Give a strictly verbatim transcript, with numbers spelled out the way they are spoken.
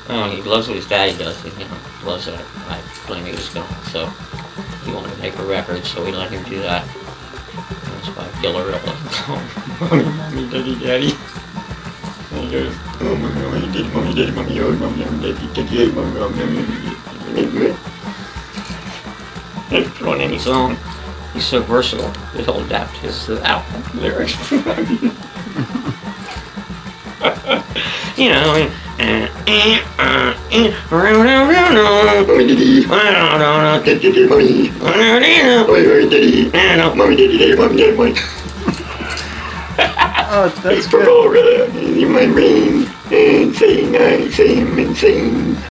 Oh, he loves what his daddy does. He, you know, loves that I play musical. So he wanted to make a record, so we let him do that. It's by Gillerella. Mommy, mommy, daddy, daddy. And he goes, oh, mommy, mommy, daddy, mommy, daddy, mommy, oh, mommy, mommy, daddy, daddy, hey, mommy, mommy, mommy, mommy. And put on any song. He's so versatile. He'll adapt his uh, album lyrics. You know, and, and, and, uh, and, Oh, that's for good. all in my brain, and saying I say him insane.